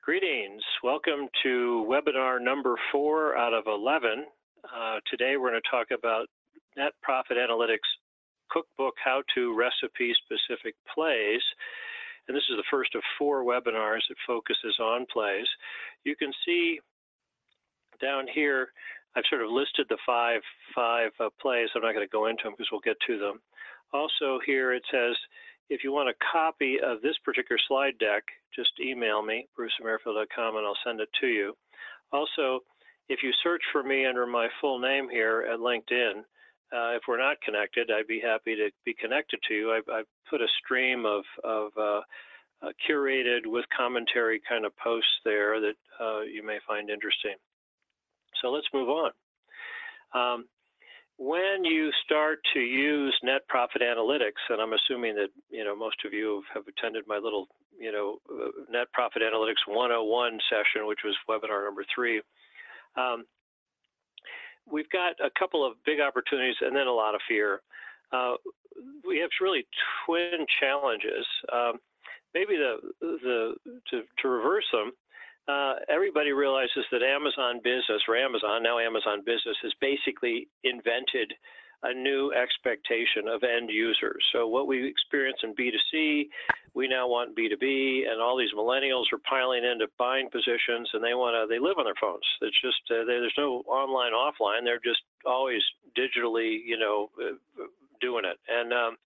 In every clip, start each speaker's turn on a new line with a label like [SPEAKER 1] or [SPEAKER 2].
[SPEAKER 1] Greetings. Welcome to webinar number 4 out of 11. Today we're going to talk about Net Profit Analytics Cookbook How-To Recipe-Specific Plays. And this is the first of 4 webinars that focuses on plays. You can see down here, I've sort of listed the five plays. I'm not going to go into them because we'll get to them. Also here it says, if you want a copy of this particular slide deck, just email me, bruce@merrifield.com, and I'll send it to you. Also, if you search for me under my full name here at LinkedIn, if we're not connected, I'd be happy to be connected to you. I've put a stream of curated with commentary kind of posts there that you may find interesting. So let's move on. When you start to use Net Profit Analytics, and I'm assuming that most of you have attended my little Net Profit Analytics 101 session, which was webinar number 3. We've got a couple of big opportunities and then a lot of fear. We have really twin challenges. Maybe to reverse them. Everybody realizes that Amazon Business, or Amazon, now Amazon Business, has basically invented a new expectation of end users. So what we experience in B2C, we now want B2B, and all these millennials are piling into buying positions, and they live on their phones. It's just, there's no online, offline. They're just always digitally, doing it. And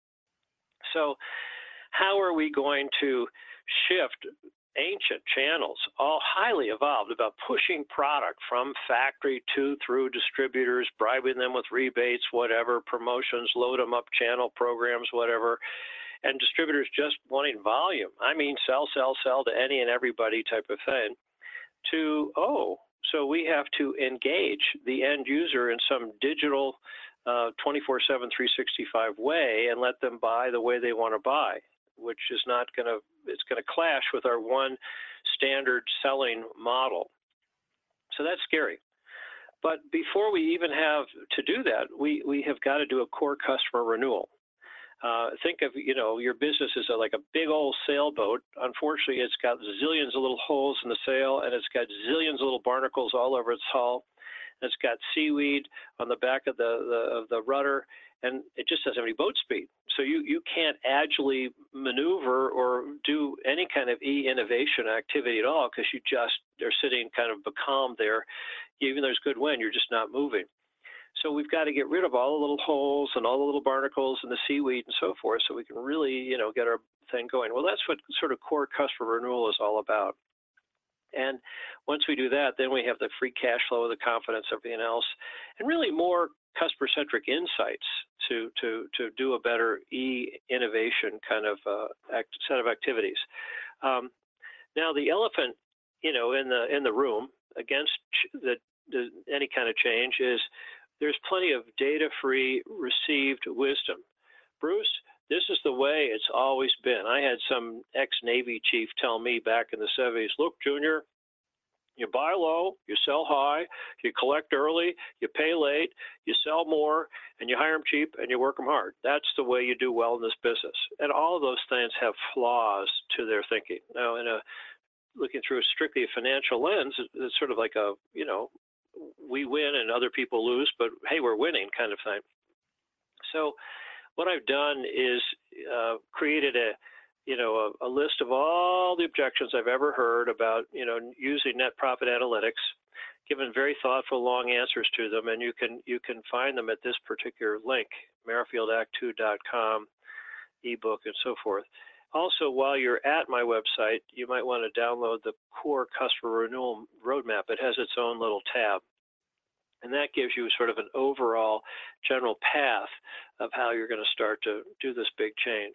[SPEAKER 1] so how are we going to shift ancient channels, all highly evolved, about pushing product from factory to through distributors, bribing them with rebates, whatever, promotions, load them up channel programs, whatever, and distributors just wanting volume. I mean, sell to any and everybody type of thing, to, so we have to engage the end user in some digital 24/7, 365 way and let them buy the way they want to buy, which is not going to, it's going to clash with our one standard selling model. So that's scary. But before we even have to do that, we have got to do a core customer renewal. Think of, your business is like a big old sailboat. Unfortunately, it's got zillions of little holes in the sail, and it's got zillions of little barnacles all over its hull. And it's got seaweed on the back of the rudder, and it just doesn't have any boat speed. So you can't agilely maneuver or do any kind of e-innovation activity at all because they're sitting kind of becalmed there. Even though there's good wind, you're just not moving. So we've got to get rid of all the little holes and all the little barnacles and the seaweed and so forth so we can really, get our thing going. Well, that's what sort of core customer renewal is all about. And once we do that, then we have the free cash flow, the confidence, everything else, and really more customer-centric insights to do a better e-innovation kind of set of activities. Now, the elephant, in the room against any kind of change is there's plenty of data-free received wisdom. Bruce, this is the way it's always been. I had some ex-Navy chief tell me back in the 70s, look, Junior, you buy low, you sell high, you collect early, you pay late, you sell more, and you hire them cheap, and you work them hard. That's the way you do well in this business. And all of those things have flaws to their thinking. Now, looking through strictly a financial lens, it's sort of like we win and other people lose, but hey, we're winning kind of thing. So what I've done is created a list of all the objections I've ever heard about, using Net Profit Analytics, given very thoughtful, long answers to them, and you can find them at this particular link, merrifieldAct2.com, ebook, and so forth. Also, while you're at my website, you might want to download the Core Customer Renewal Roadmap. It has its own little tab. And that gives you sort of an overall general path of how you're going to start to do this big change.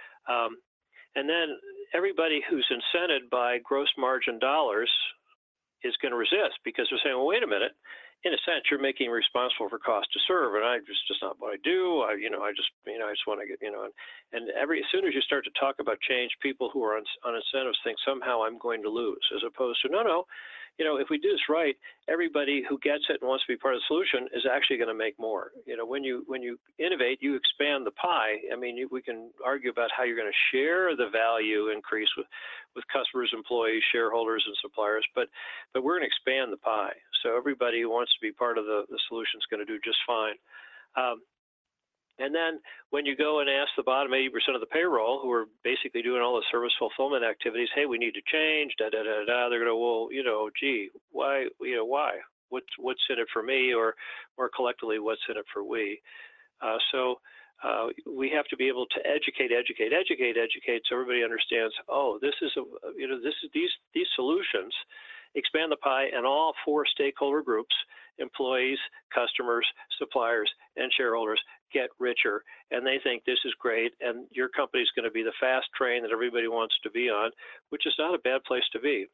[SPEAKER 1] And then everybody who's incented by gross margin dollars is going to resist because they're saying, well, wait a minute. In a sense, you're making me responsible for cost to serve, and just not what I do. I just want to get, and as soon as you start to talk about change, people who are on incentives think somehow I'm going to lose, as opposed to no, if we do this right, everybody who gets it and wants to be part of the solution is actually going to make more. When you innovate, you expand the pie. I mean, we can argue about how you're going to share the value increase with customers, employees, shareholders, and suppliers, but we're going to expand the pie. So everybody who wants to be part of the solution is going to do just fine. And then when you go and ask the bottom 80% of the payroll, who are basically doing all the service fulfillment activities, hey, we need to change, they're going to, well, gee, why, why? What's in it for me, or more collectively, what's in it for we? So we have to be able to educate, so everybody understands. Oh, this is these solutions expand the pie, and all 4 stakeholder groups: employees, customers, suppliers, and shareholders get richer, and they think this is great, and your company is going to be the fast train that everybody wants to be on, which is not a bad place to be.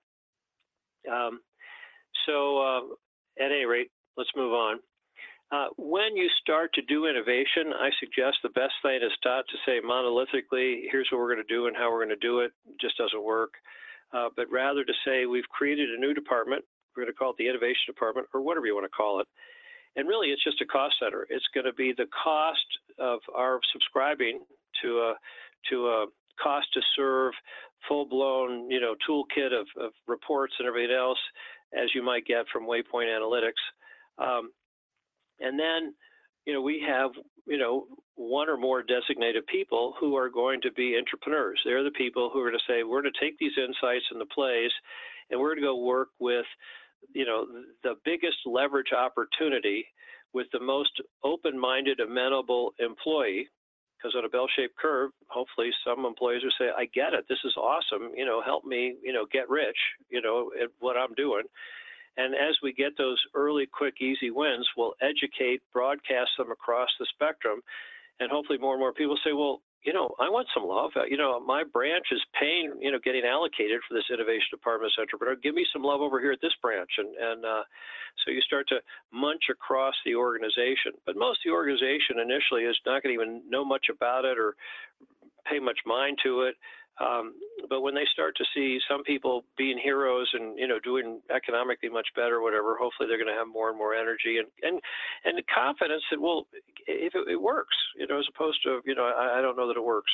[SPEAKER 1] So at any rate, let's move on. When you start to do innovation, I suggest the best thing is not to say monolithically, here's what we're going to do and how we're going to do it. It just doesn't work. But rather to say, we've created a new department. We're going to call it the Innovation Department, or whatever you want to call it. And really, it's just a cost center. It's going to be the cost of our subscribing to a cost to serve full-blown, toolkit of reports and everything else, as you might get from Waypoint Analytics. And then, we have, 1 or more designated people who are going to be entrepreneurs. They're the people who are going to say, we're going to take these insights and the plays, and we're going to go work with the biggest leverage opportunity with the most open-minded, amenable employee, because on a bell-shaped curve, hopefully some employees will say, I get it, this is awesome, help me, get rich, at what I'm doing. And as we get those early, quick, easy wins, we'll educate, broadcast them across the spectrum, and hopefully more and more people say, well, I want some love. My branch is paying, getting allocated for this innovation department entrepreneur. Give me some love over here at this branch. And so you start to munch across the organization. But most of the organization initially is not going to even know much about it or pay much mind to it. But when they start to see some people being heroes and, doing economically much better, or whatever, hopefully they're going to have more and more energy and the confidence that, well, if it works, as opposed to, I don't know that it works.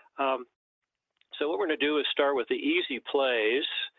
[SPEAKER 1] So what we're going to do is start with the easy plays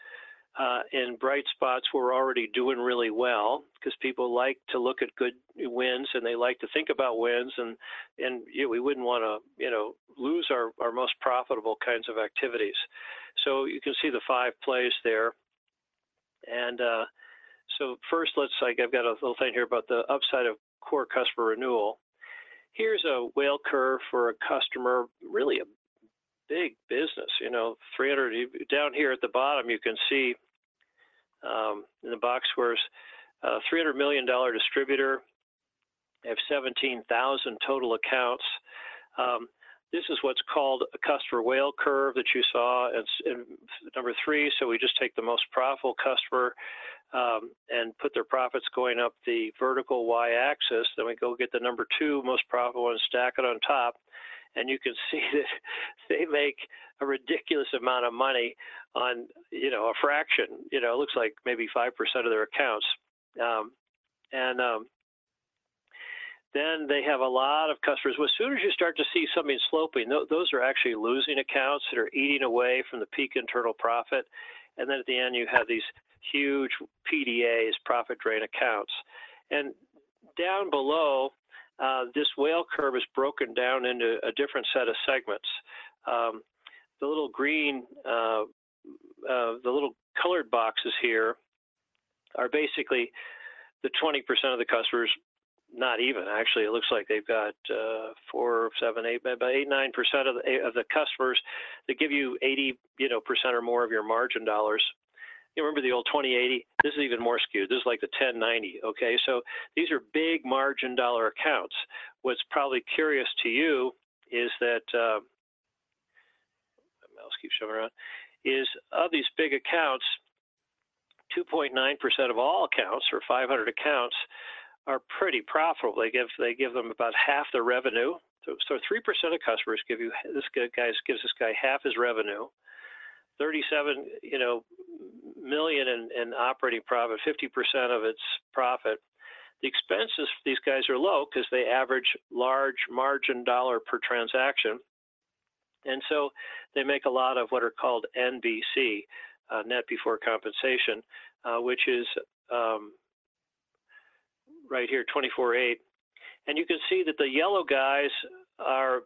[SPEAKER 1] in bright spots where we're already doing really well, because people like to look at good wins and they like to think about wins, and we wouldn't want to lose our most profitable kinds of activities. So you can see the 5 plays there. And so first, I've got a little thing here about the upside of core customer renewal. Here's a whale curve for a customer, really a big business, 300, down here at the bottom, you can see in the box squares, $300 million distributor. They have 17,000 total accounts. This is what's called a customer whale curve that you saw. It's in number 3. So we just take the most profitable customer and put their profits going up the vertical y-axis. Then we go get the number 2 most profitable and stack it on top. And you can see that they make a ridiculous amount of money on, a fraction. It looks like maybe 5% of their accounts. Then they have a lot of customers. Well, as soon as you start to see something sloping, those are actually losing accounts that are eating away from the peak internal profit. And then at the end, you have these huge PDAs, profit drain accounts. And down below, this whale curve is broken down into a different set of segments. The little green, the little colored boxes here are basically the 20% of the customers. Not even, actually. It looks like they've got 4, 7, 8, about 8, 9% of the customers that give you 80%, or more of your margin dollars. You remember the old 20/80? This is even more skewed. This is like the 10/90. Okay, so these are big margin dollar accounts. What's probably curious to you is that my mouse keeps jumping around. Is of these big accounts, 2.9% of all accounts, or 500 accounts, are pretty profitable. They give them about half the revenue. So 3% of customers gives this guy half his revenue. 37, million in operating profit, 50% of its profit. The expenses for these guys are low because they average large margin dollar per transaction. And so they make a lot of what are called NBC, net before compensation, which is right here, 24.8. And you can see that the yellow guys are,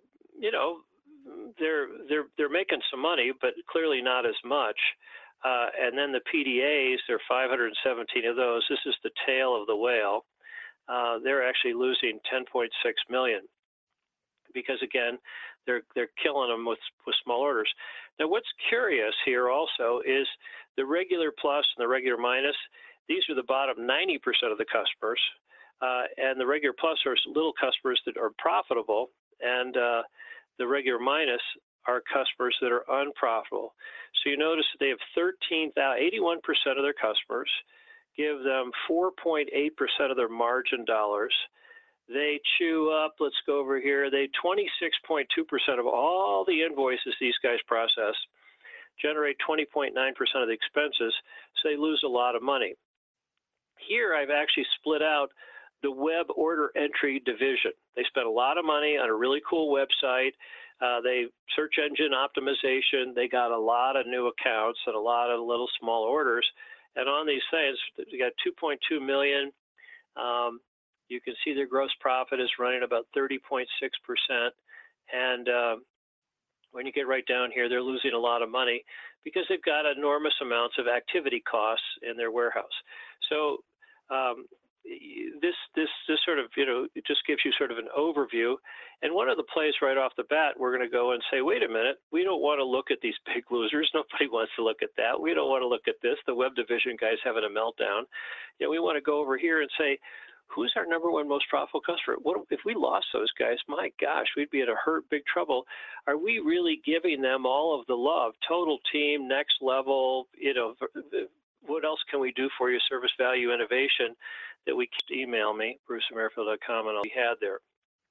[SPEAKER 1] they're making some money, but clearly not as much. And then the PDAs, there are 517 of those. This is the tail of the whale. They're actually losing 10.6 million because, again, they're killing them with small orders. Now, what's curious here also is the regular plus and the regular minus. These are the bottom 90% of the customers, and the regular plus are little customers that are profitable, and the regular minus are customers that are unprofitable. So you notice that they have 81% of their customers give them 4.8% of their margin dollars. They chew up, let's go over here, 26.2% of all the invoices these guys process generate 20.9% of the expenses, so they lose a lot of money. Here I've actually split out the web order entry division. They spent a lot of money on a really cool website. They search engine optimization. They got a lot of new accounts and a lot of little small orders. And on these things, they got 2.2 million. You can see their gross profit is running about 30.6%. And when you get right down here, they're losing a lot of money because they've got enormous amounts of activity costs in their warehouse. So this sort of, it just gives you sort of an overview. And one of the plays right off the bat, we're going to go and say, wait a minute, we don't want to look at these big losers. Nobody wants to look at that. We don't want to look at this. The web division guy's having a meltdown. We want to go over here and say, who's our number one most profitable customer? What if we lost those guys? My gosh, we'd be in a big trouble. Are we really giving them all of the love? Total team, next level, what else can we do for you? Service value innovation that we can email me, bruce@merrifield.com, and I'll be had there.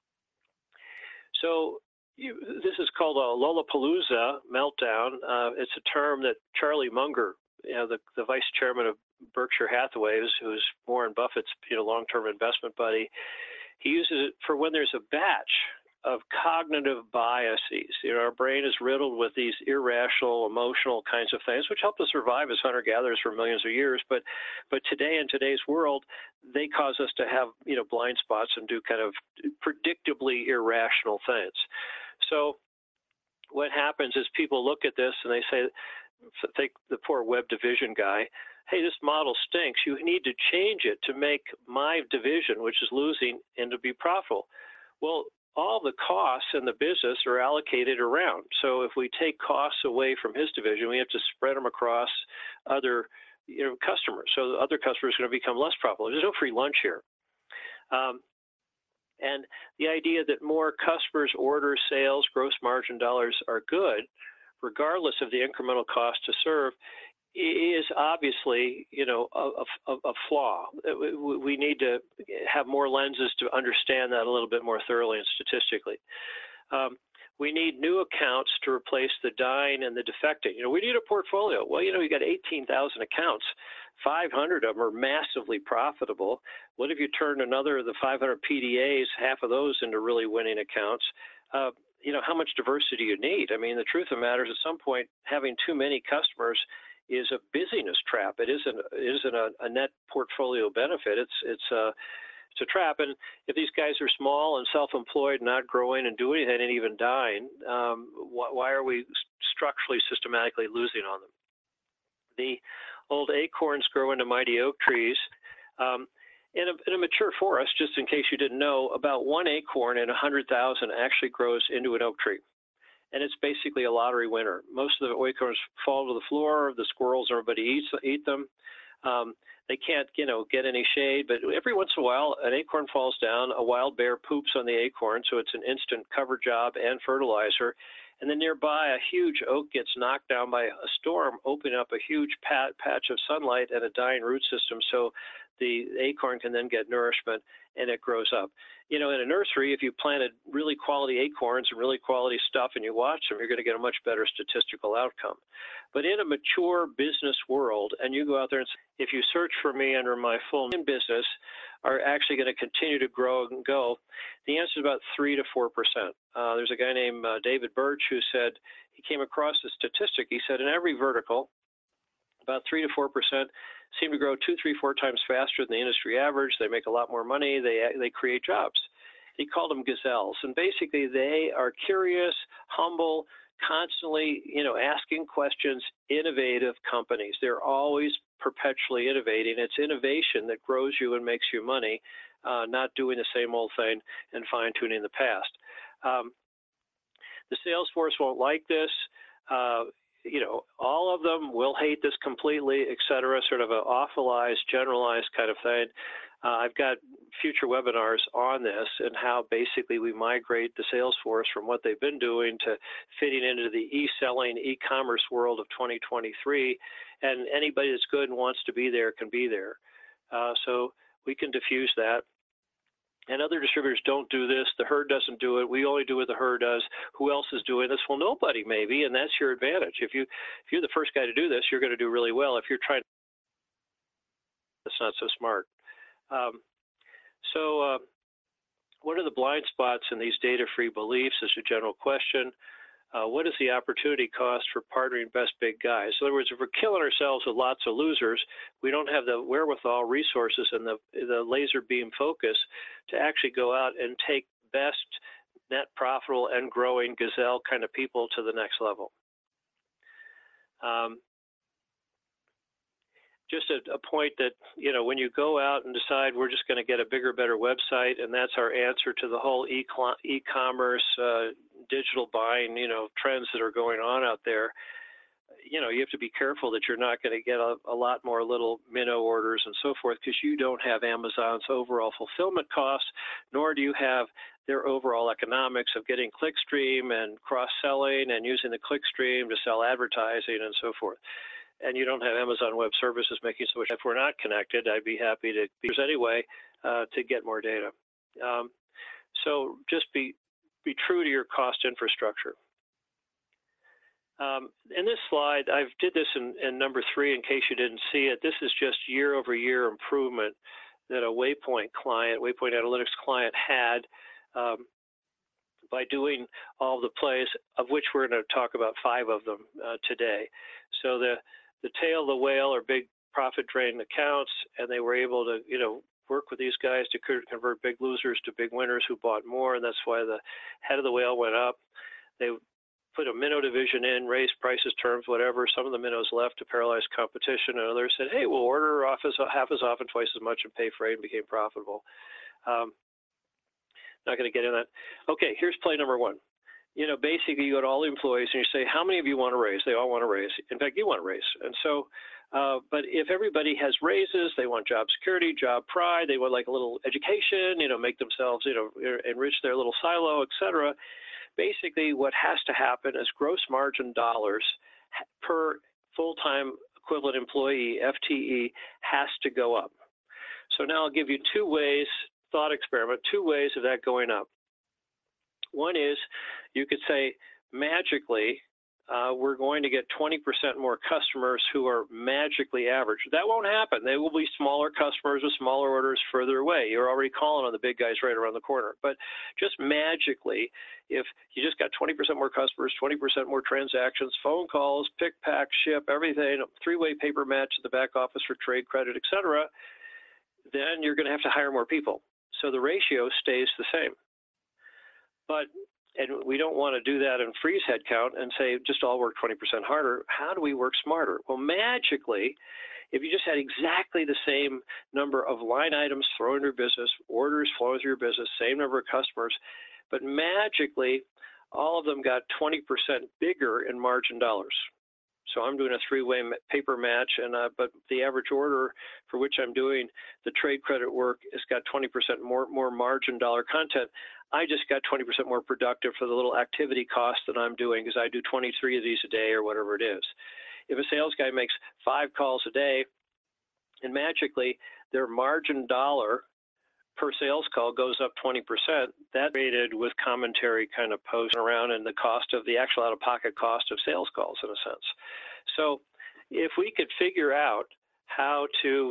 [SPEAKER 1] So this is called a Lollapalooza meltdown. It's a term that Charlie Munger, the vice chairman of Berkshire Hathaway, who's Warren Buffett's long-term investment buddy, he uses it for when there's a batch of cognitive biases. Our brain is riddled with these irrational, emotional kinds of things, which helped us survive as hunter-gatherers for millions of years. But today, in today's world, they cause us to have blind spots and do kind of predictably irrational things. So what happens is people look at this and they say, think the poor web division guy, hey, this model stinks. You need to change it to make my division, which is losing, and to be profitable. Well, all the costs in the business are allocated around. So if we take costs away from his division, we have to spread them across other customers. So the other customers are going to become less profitable. There's no free lunch here. And the idea that more customers, orders, sales, gross margin dollars are good, regardless of the incremental cost to serve, is obviously, a flaw. We need to have more lenses to understand that a little bit more thoroughly and statistically. We need new accounts to replace the dying and the defecting. We need a portfolio. Well, you got 18,000 accounts. 500 of them are massively profitable. What if you turned another of the 500 PDAs, half of those into really winning accounts? How much diversity you need? I mean, the truth of the matter is, at some point, having too many customers is a busyness trap. It isn't a net portfolio benefit. It's a trap. And if these guys are small and self-employed, not growing and doing anything and even dying, why are we structurally, systematically losing on them? The old acorns grow into mighty oak trees. In a mature forest, just in case you didn't know, about one acorn in 100,000 actually grows into an oak tree. And it's basically a lottery winner. Most of the acorns fall to the floor. The squirrels, everybody eat them. They can't, get any shade. But every once in a while, an acorn falls down. A wild bear poops on the acorn, so it's an instant cover job and fertilizer. and then nearby a huge oak gets knocked down by a storm, opening up a huge patch of sunlight and a dying root system, so the acorn can then get nourishment and it grows up. In a nursery, if you planted really quality acorns and really quality stuff and you watch them, you're going to get a much better statistical outcome. But in a mature business world, and you go out there and if you search for me under my full name, business are actually going to continue to grow and go, the answer is about 3 to 4%. There's a guy named David Birch who said he came across a statistic. He said in every vertical, about 3 to 4% seem to grow 2, 3, 4 times faster than the industry average. They make a lot more money. They create jobs. He called them gazelles, and basically they are curious, humble, constantly, asking questions, innovative companies. They're always perpetually innovating. It's innovation that grows you and makes you money, not doing the same old thing and fine-tuning the past. The sales force won't like this. All of them will hate this completely, et cetera, sort of an awfulized, generalized kind of thing. I've got future webinars on this and how basically we migrate the sales force from what they've been doing to fitting into the e-selling, e-commerce world of 2023. And anybody that's good and wants to be there can be there. So we can diffuse that. And other distributors don't do this. The herd doesn't do it. We only do what the herd does. Who else is doing this? Well, nobody maybe, and that's your advantage. If you're the first guy to do this, you're going to do really well. If you're trying, that's not so smart. What are the blind spots in these data-free beliefs is a general question. What is the opportunity cost for partnering best big guys? In other words, if we're killing ourselves with lots of losers, we don't have the wherewithal, resources, and the laser beam focus to actually go out and take best, net profitable, and growing gazelle kind of people to the next level. Just a point that, when you go out and decide we're just going to get a bigger, better website, and that's our answer to the whole e-commerce, digital buying, trends that are going on out there, you have to be careful that you're not going to get a lot more little minnow orders and so forth, because you don't have Amazon's overall fulfillment costs, nor do you have their overall economics of getting clickstream and cross-selling and using the clickstream to sell advertising and so forth. And you don't have Amazon Web Services making so much. If we're not connected, I'd be happy to be anyway to get more data. So just be true to your cost infrastructure. In this slide, I did this in number 3 in case you didn't see it. This is just year-over-year improvement that a Waypoint Analytics client had by doing all the plays, of which we're going to talk about 5 of them today. So the tail of the whale are big profit drain accounts, and they were able to, work with these guys to convert big losers to big winners who bought more, and that's why the head of the whale went up. They put a minnow division in, raised prices, terms, whatever. Some of the minnows left to paralyze competition, and others said, hey, we'll order half as often, twice as much, and pay freight, and became profitable. Not going to get in that. Okay, here's play number 1. Basically, you go to all the employees and you say, how many of you want to raise? They all want to raise. In fact, you want to raise. And so, but if everybody has raises, they want job security, job pride, they want like a little education, make themselves, enrich their little silo, et cetera. Basically, what has to happen is gross margin dollars per full-time equivalent employee, FTE, has to go up. So now I'll give you 2 ways, thought experiment, 2 ways of that going up. One is you could say magically we're going to get 20% more customers who are magically average. That won't happen. They will be smaller customers with smaller orders further away. You're already calling on the big guys right around the corner. But just magically, if you just got 20% more customers, 20% more transactions, phone calls, pick, pack, ship, everything, 3-way paper match at the back office for trade credit, et cetera, then you're going to have to hire more people. So the ratio stays the same. And we don't want to do that and freeze headcount and say just all work 20% harder. How do we work smarter? Well, magically, if you just had exactly the same number of line items thrown in your business, orders flowing through your business, same number of customers, but magically all of them got 20% bigger in margin dollars. So I'm doing a 3-way paper match, but the average order for which I'm doing the trade credit work has got 20% more margin dollar content. I just got 20% more productive for the little activity cost that I'm doing because I do 23 of these a day or whatever it is. If a sales guy makes 5 calls a day and magically their margin dollar per sales call goes up 20%, that rated with commentary kind of posting around and the cost of the actual out-of-pocket cost of sales calls in a sense. So if we could figure out how to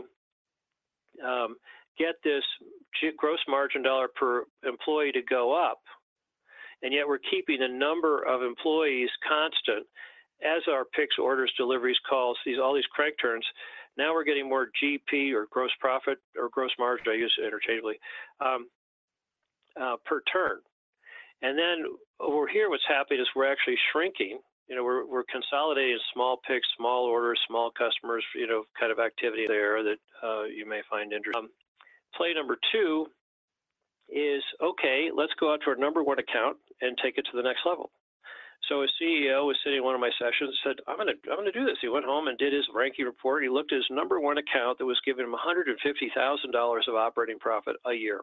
[SPEAKER 1] get this gross margin dollar per employee to go up, and yet we're keeping the number of employees constant as our picks, orders, deliveries, calls, all these crank turns. Now we're getting more GP or gross profit or gross margin, I use it interchangeably, per turn. And then over here, what's happening is we're actually shrinking. We're consolidating small picks, small orders, small customers, kind of activity there that you may find interesting. Play number 2 is, okay, let's go out to our number 1 account and take it to the next level. So a CEO was sitting in one of my sessions and said, I'm going to do this. He went home and did his ranking report. He looked at his number 1 account that was giving him $150,000 of operating profit a year.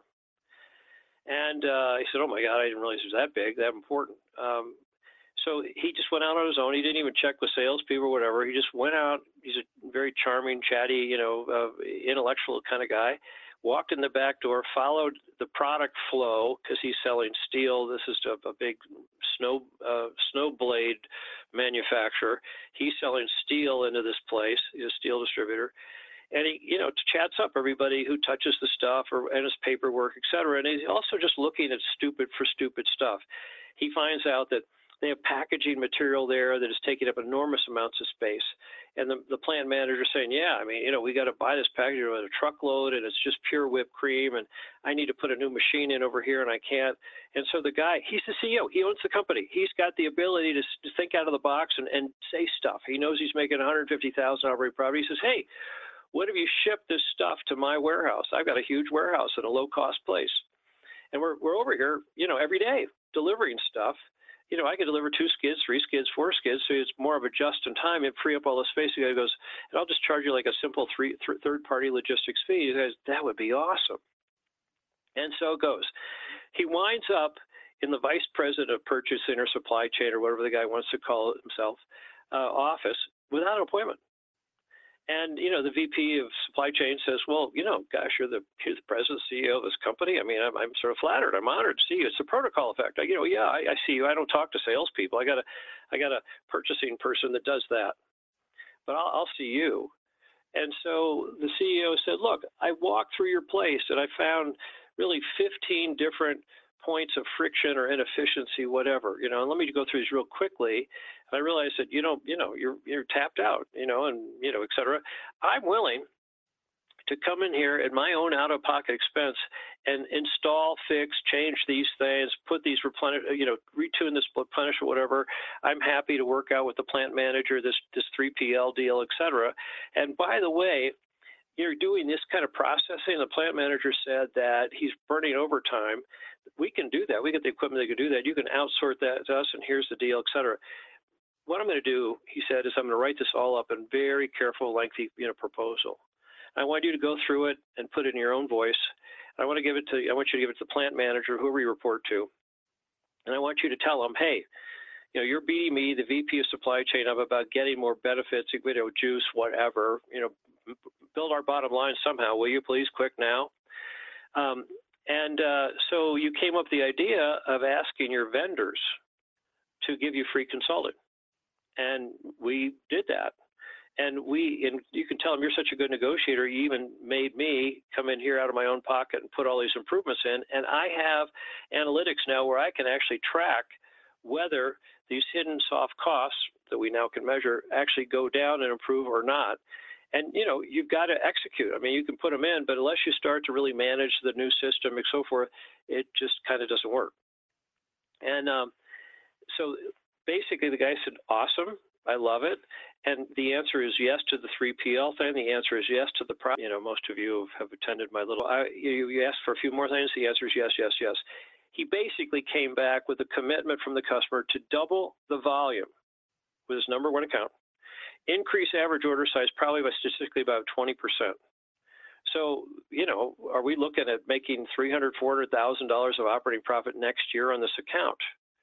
[SPEAKER 1] And he said, oh my God, I didn't realize it was that big, that important. So he just went out on his own. He didn't even check with salespeople or whatever. He just went out. He's a very charming, chatty, intellectual kind of guy. Walked in the back door, followed the product flow because he's selling steel. This is a big snow blade manufacturer. He's selling steel into this place. He's a steel distributor. And he, chats up everybody who touches the stuff and his paperwork, et cetera. And he's also just looking at stupid stuff. He finds out that they have packaging material there that is taking up enormous amounts of space. And the plant manager is saying, yeah, we got to buy this packaging with a truckload and it's just pure whipped cream. And I need to put a new machine in over here and I can't. And so the guy, he's the CEO. He owns the company. He's got the ability to think out of the box and say stuff. He knows he's making $150,000 operating profit. He says, hey, what if you ship this stuff to my warehouse? I've got a huge warehouse in a low-cost place. And we're over here, every day delivering stuff. I could deliver 2 skids, 3 skids, 4 skids, so it's more of a just in time and free up all the space. The guy goes, and I'll just charge you like a simple third-party logistics fee. He says, that would be awesome. And so it goes. He winds up in the vice president of purchasing or supply chain or whatever the guy wants to call it himself, office without an appointment. And, the VP of supply chain says, well, gosh, you're the president, CEO of this company. I'm sort of flattered. I'm honored to see you. It's a protocol effect. I see you. I don't talk to salespeople. I got a purchasing person that does that. But I'll see you. And so the CEO said, look, I walked through your place and I found really 15 different points of friction or inefficiency, whatever, and let me go through these real quickly. And I realized that, you're tapped out, and, et cetera. I'm willing to come in here at my own out-of-pocket expense and install, fix, change these things, put these retune this replenish or whatever. I'm happy to work out with the plant manager, this 3PL deal, et cetera. And by the way, you're doing this kind of processing. The plant manager said that he's burning overtime. We can do that. We get the equipment that can do that. You can outsource that to us, and here's the deal, et cetera. What I'm going to do, he said, is I'm going to write this all up in very careful, lengthy, proposal. I want you to go through it and put it in your own voice. I want you to give it to the plant manager, whoever you report to, and I want you to tell them, hey, you're beating me, the VP of supply chain, up about getting more benefits, juice, whatever. Build our bottom line somehow, will you please, quick now? So you came up with the idea of asking your vendors to give you free consulting. And we did that. And you can tell them, you're such a good negotiator, you even made me come in here out of my own pocket and put all these improvements in. And I have analytics now where I can actually track whether these hidden soft costs that we now can measure actually go down and improve or not. And, you've got to execute. You can put them in, but unless you start to really manage the new system and so forth, it just kind of doesn't work. And so basically the guy said, awesome, I love it. And the answer is yes to the 3PL thing. The answer is yes to the most of you have attended my little, you asked for a few more things. The answer is yes, yes, yes. He basically came back with a commitment from the customer to double the volume with his number 1 account. Increase average order size probably by statistically about 20%. So, are we looking at making $300,000, $400,000 of operating profit next year on this account?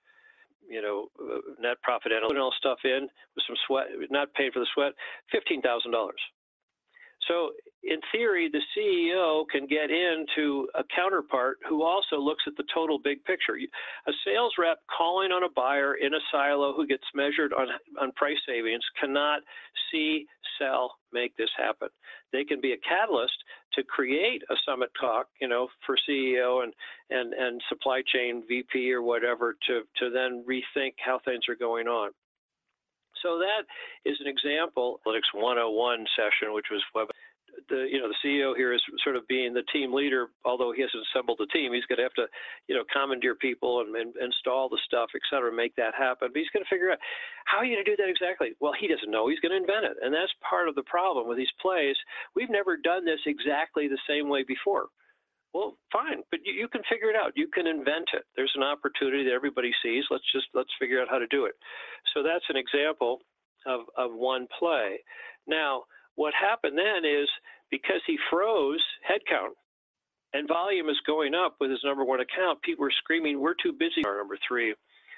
[SPEAKER 1] Net profit and all stuff in with some sweat, not paying for the sweat, $15,000. So in theory, the CEO can get into a counterpart who also looks at the total big picture. A sales rep calling on a buyer in a silo who gets measured on price savings cannot see, sell, make this happen. They can be a catalyst to create a summit talk, for CEO and supply chain VP or whatever to then rethink how things are going on. So that is an example. Analytics 101 session, which was the CEO here is sort of being the team leader, although he hasn't assembled the team. He's going to have to, commandeer people and install the stuff, et cetera, make that happen. But he's going to figure out how are you going to do that exactly? Well, he doesn't know. He's going to invent it. And that's part of the problem with these plays. We've never done this exactly the same way before. Well, fine, but you can figure it out. You can invent it. There's an opportunity that everybody sees. Let's figure out how to do it. So that's an example of one play. Now, what happened then is because he froze headcount and volume is going up with his number one account, people were screaming, "We're too busy." Our number three.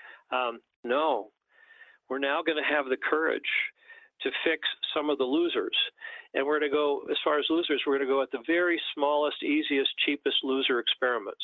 [SPEAKER 1] No, we're now going to have the courage to fix some of the losers. And we're going to go, as far as losers, we're going to go at the very smallest, easiest, cheapest loser experiments.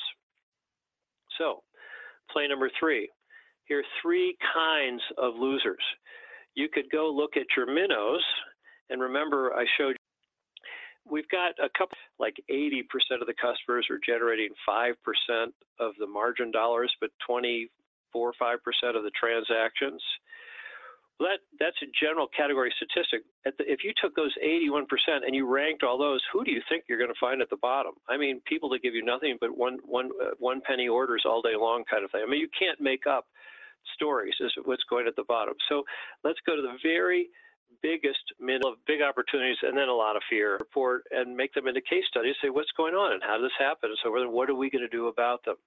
[SPEAKER 1] So, play number three. Here are three kinds of losers. You could go look at your minnows, and remember I showed you, we've got a couple, like 80% of the customers are generating 5% of the margin dollars, but 24 or 5% of the transactions. Well, that's a general category statistic. If you took those 81% and you ranked all those, who do you think you're going to find at the bottom? I mean, people that give you nothing but one penny orders all day long kind of thing. I mean, you can't make up stories as to what's going at the bottom. So let's go to the very biggest middle of big opportunities and then a lot of fear report and make them into case studies, say what's going on and how did this happen? So what are we going to do about them?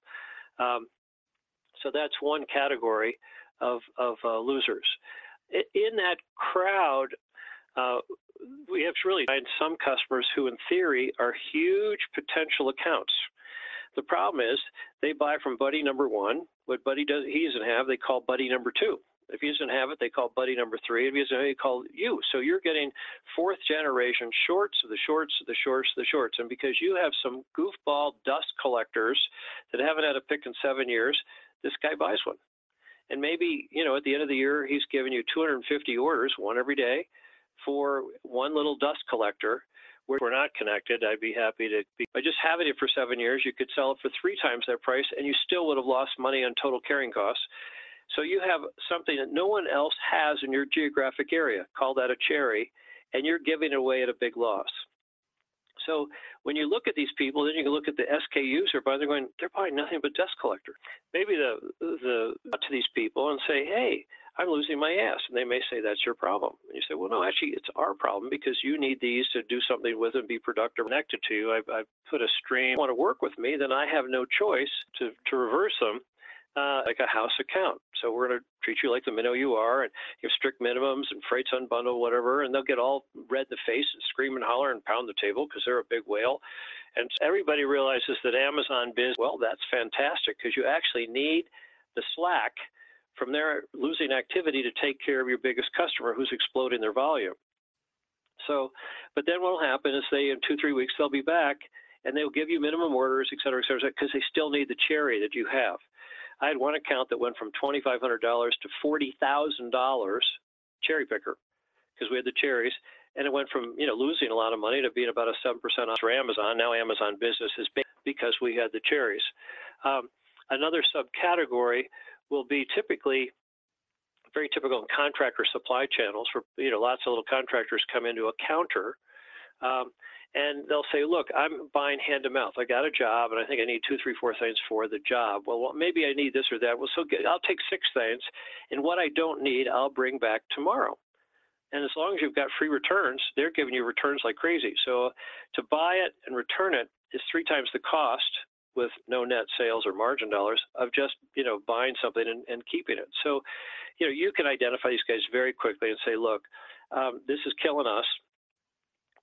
[SPEAKER 1] So that's one category of losers. In that crowd, we have to really find some customers who in theory are huge potential accounts. The problem is they buy from buddy number one. What buddy he doesn't have, they call buddy number two. If he doesn't have it, they call buddy number three. If he doesn't have it, they call you. So you're getting fourth generation shorts of the shorts of the shorts of the shorts. And because you have some goofball dust collectors that haven't had a pick in 7 years, this guy buys one. And maybe, at the end of the year, he's giving you 250 orders, one every day, for one little dust collector. If we're not connected, I'd be happy to be. By just having it for 7 years, you could sell it for 3 times that price, and you still would have lost money on total carrying costs. So you have something that no one else has in your geographic area. Call that a cherry, and you're giving it away at a big loss. So when you look at these people, then you can look at the SKUs they're buying nothing but dust collector. Maybe to these people and say, hey, I'm losing my ass. And they may say, that's your problem. And you say, well, no, actually, it's our problem because you need these to do something with and be productive, connected to you. I've put a stream. Want to work with me, then I have no choice to reverse them. Like a house account. So we're going to treat you like the minnow you are, and you have strict minimums and freights unbundled, whatever, and they'll get all red in the face and scream and holler and pound the table because they're a big whale. And everybody realizes that Amazon Biz, well, that's fantastic because you actually need the slack from their losing activity to take care of your biggest customer who's exploding their volume. So, but then what will happen is in 2-3 weeks, they'll be back and they'll give you minimum orders, et cetera, because they still need the cherry that you have. I had one account that went from $2,500 to $40,000 cherry picker because we had the cherries, and it went from losing a lot of money to being about a 7% off for Amazon. Now Amazon Business is big because we had the cherries. Another subcategory will be very typical in contractor supply channels where lots of little contractors come into a counter. And they'll say, look, I'm buying hand to mouth. I got a job, and I think I need 2, 3, 4 things for the job. Well, maybe I need this or that. Well, I'll take 6 things, and what I don't need, I'll bring back tomorrow. And as long as you've got free returns, they're giving you returns like crazy. So to buy it and return it is 3 times the cost with no net sales or margin dollars of just, buying something and keeping it. So, you can identify these guys very quickly and say, look, this is killing us.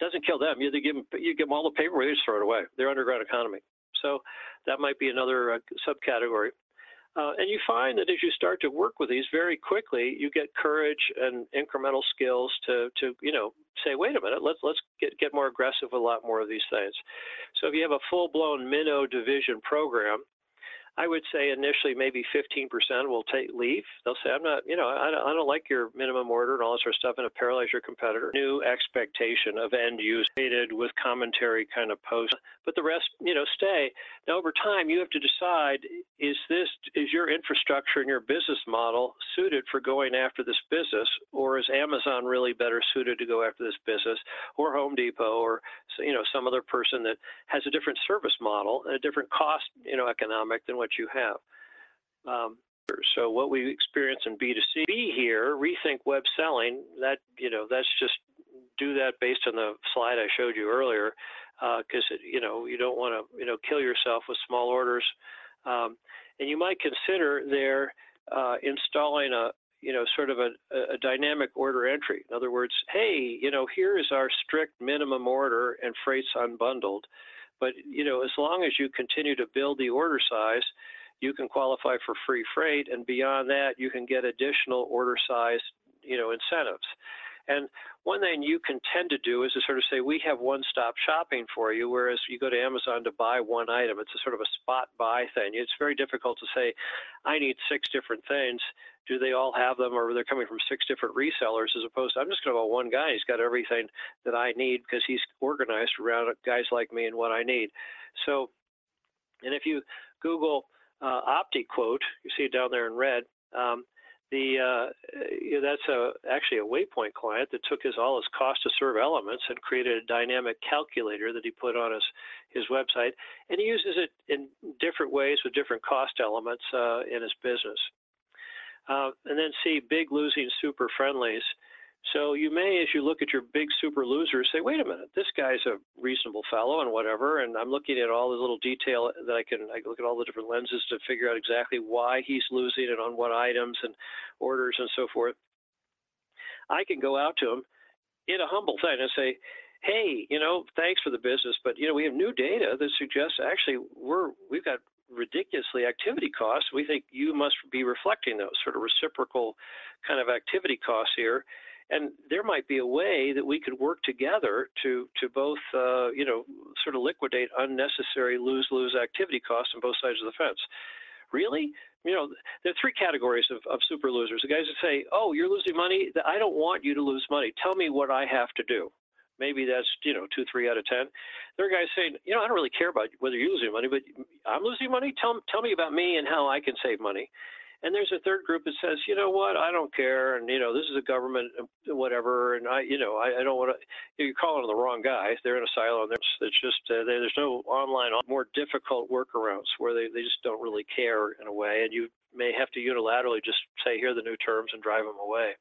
[SPEAKER 1] Doesn't kill them. You give them all the paperwork, they just throw it away. They're underground economy. So that might be another subcategory. And you find that as you start to work with these very quickly, you get courage and incremental skills to say, wait a minute, let's get more aggressive with a lot more of these things. So if you have a full-blown minnow division program, I would say initially maybe 15% will leave. They'll say, I'm not, I don't like your minimum order and all this sort of stuff, and it paralyze your competitor. New expectation of end use with commentary kind of post, but the rest, stay. Now over time, you have to decide: is your infrastructure and your business model suited for going after this business, or is Amazon really better suited to go after this business, or Home Depot, or some other person that has a different service model and a different cost, economic than what you have. So what we experience in B2C here, rethink web selling, that's just do that based on the slide I showed you earlier, because you don't want to kill yourself with small orders, and you might consider there installing a sort of a dynamic order entry. In other words, hey, here is our strict minimum order and freight's unbundled. But, as long as you continue to build the order size, you can qualify for free freight. And beyond that, you can get additional order size, incentives. And one thing you can tend to do is to sort of say, we have one-stop shopping for you, whereas you go to Amazon to buy one item. It's a sort of a spot buy thing. It's very difficult to say, I need 6 different things. Do they all have them, or they're coming from 6 different resellers, as opposed to, I'm just going to go one guy. He's got everything that I need because he's organized around guys like me and what I need. So, and if you Google OptiQuote, you see it down there in red, that's actually a Waypoint client that took all his cost to serve elements and created a dynamic calculator that he put on his website, and he uses it in different ways with different cost elements in his business. And then see big losing super friendlies. So you may, as you look at your big super losers, say, wait a minute, this guy's a reasonable fellow and whatever, and I'm looking at all the little detail that I look at all the different lenses to figure out exactly why he's losing and on what items and orders and so forth. I can go out to him in a humble thing and say, hey, thanks for the business, but, we have new data that suggests actually we've got ridiculously activity costs. We think you must be reflecting those sort of reciprocal kind of activity costs here. And there might be a way that we could work together to both, sort of liquidate unnecessary lose-lose activity costs on both sides of the fence. Really? There are 3 categories of super losers. The guys that say, oh, you're losing money. I don't want you to lose money. Tell me what I have to do. Maybe that's, 2, 3 out of 10. There are guys saying, I don't really care about whether you're losing money, but I'm losing money. Tell me about me and how I can save money. And there's a third group that says, you know what, I don't care, and this is a government, whatever, and I don't want to. You're calling the wrong guy. They're in a silo, and it's just there's no online, more difficult workarounds where they just don't really care in a way, and you may have to unilaterally just say, here are the new terms, and drive them away.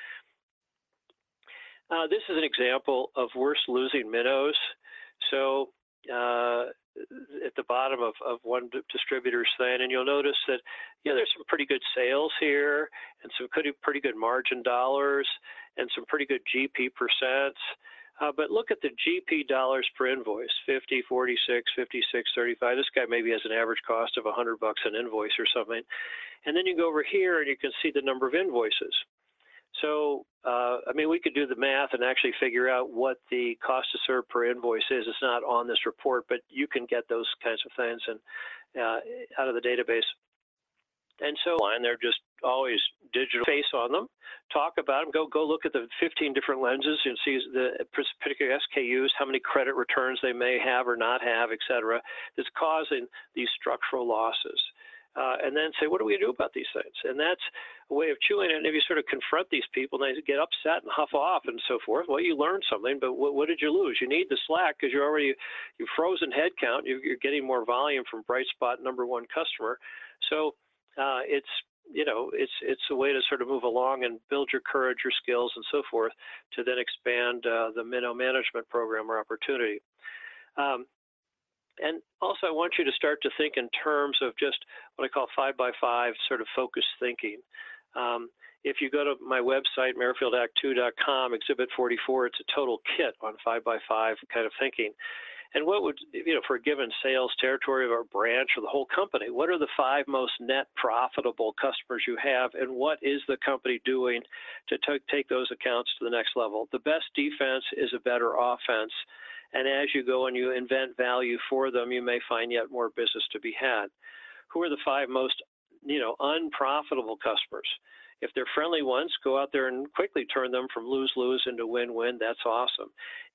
[SPEAKER 1] This is an example of worst losing minnows. So at the bottom of one distributor's thing, and you'll notice that there's some pretty good sales here, and some pretty good margin dollars, and some pretty good GP percents. But look at the GP dollars per invoice: 50, 46, 56, 35. This guy maybe has an average cost of $100 an invoice or something. And then you go over here, and you can see the number of invoices. So, we could do the math and actually figure out what the cost to serve per invoice is. It's not on this report, but you can get those kinds of things and out of the database. And so they're just always digital face on them. Talk about them. Go look at the 15 different lenses and see the particular SKUs, how many credit returns they may have or not have, et cetera, that's causing these structural losses. And then say, what do we do about these things? And that's a way of chewing it. And if you sort of confront these people and they get upset and huff off and so forth, well, you learned something, but what did you lose? You need the slack because you've frozen headcount. You're getting more volume from BrightSpot #1 customer. So it's a way to sort of move along and build your courage, your skills, and so forth to then expand the minnow management program or opportunity. And also, I want you to start to think in terms of just what I call 5x5 sort of focused thinking. if you go to my website, merrifieldAct2.com, Exhibit 44, it's a total kit on 5x5 kind of thinking. And what would, for a given sales territory or branch or the whole company, what are the 5 most net profitable customers you have, and what is the company doing to take those accounts to the next level? The best defense is a better offense. And as you go and you invent value for them, you may find yet more business to be had. Who are the 5 most, unprofitable customers? If they're friendly ones, go out there and quickly turn them from lose-lose into win-win. That's awesome.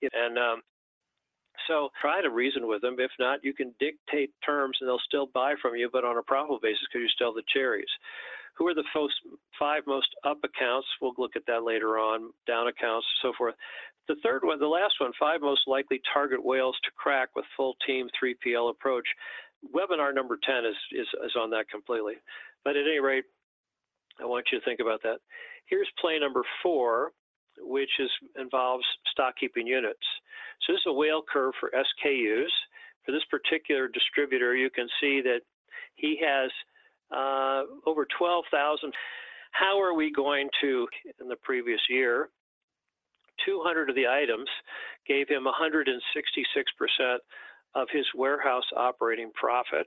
[SPEAKER 1] So try to reason with them. If not, you can dictate terms and they'll still buy from you, but on a profitable basis because you still have the cherries. Who are the 5 most up accounts? We'll look at that later on, down accounts, so forth. The third one, the last one, 5 most likely target whales to crack with full team 3PL approach. Webinar number 10 is on that completely. But at any rate, I want you to think about that. Here's play number 4, which involves stock keeping units. So this is a whale curve for SKUs. For this particular distributor, you can see that he has over 12,000. How are we going to, in the previous year, 200 of the items gave him 166% of his warehouse operating profit.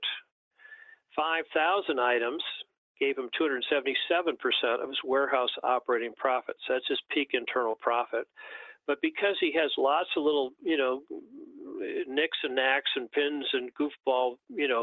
[SPEAKER 1] 5,000 items gave him 277% of his warehouse operating profit. So that's his peak internal profit. But because he has lots of little, nicks and knacks and pins and goofball,